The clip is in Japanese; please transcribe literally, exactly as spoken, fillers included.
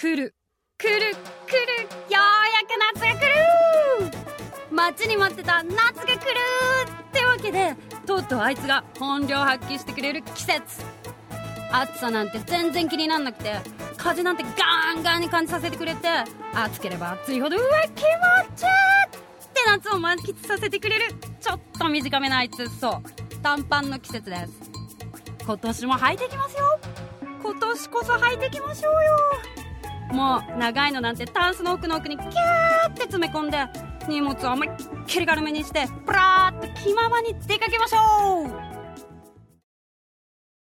来る来る来る、ようやく夏が来る、待ちに待ってた夏が来るってわけで、とうとうあいつが本領発揮してくれる季節。暑さなんて全然気になんなくて、風なんてガンガンに感じさせてくれて、暑ければ暑いほどうわ気持ちいいって夏を満喫させてくれる、ちょっと短めなあいつ、そう短パンの季節です。今年も履いていきますよ。今年こそ履いていきましょうよ。もう長いのなんてタンスの奥の奥にキャーって詰め込んで、荷物を思いっきり軽めにして、プラーって気ままに出かけましょう。